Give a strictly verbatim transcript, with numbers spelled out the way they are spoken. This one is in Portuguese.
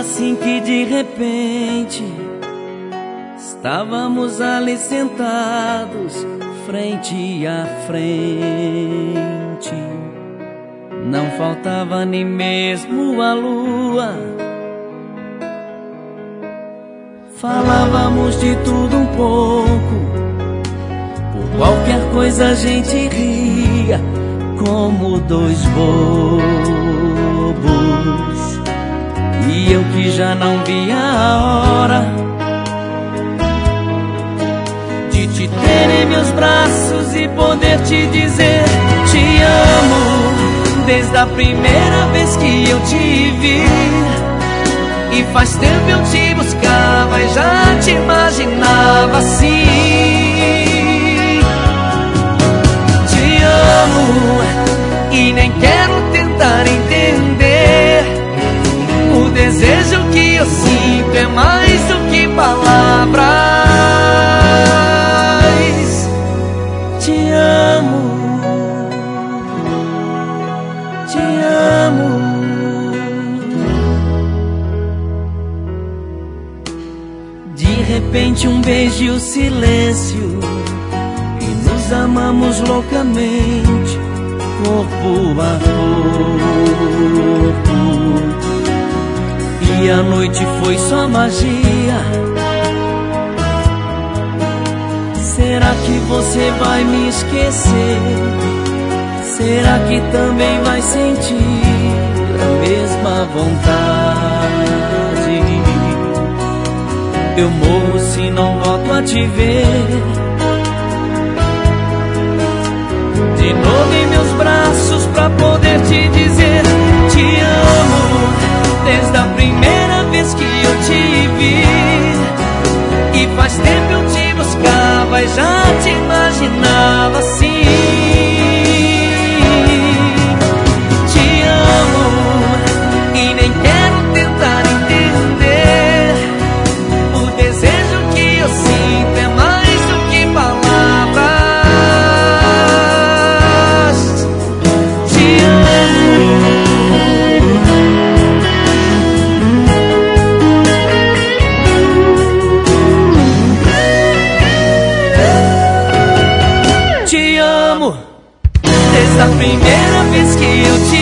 assim que de repente estávamos ali sentados, frente a frente. Não faltava nem mesmo a lua. Falávamos de tudo um pouco, por qualquer coisa a gente ria, como dois bobos. E eu que já não via a hora de te ter em meus braços e poder te dizer te amo, desde a primeira vez que eu te vi. E faz tempo eu te buscava e já te imaginava assim. Te amo e nem quero tentar entender. O desejo que eu sinto é mais do que palavras. Te amo, te amo. De repente um beijo e o silêncio, e nos amamos loucamente, corpo a corpo. E a noite foi só magia. Será que você vai me esquecer? Será que também vai sentir a mesma vontade? Eu morro se não volto a te ver de novo em meus braços, pra poder te dizer te amo, desde a primeira vez que eu te vi. E faz tempo eu te buscava e já te imaginava assim. Te amo e nem quero tentar entender. O desejo que eu sinto é mais do que palavras. Te amo, desde a primeira vez que eu te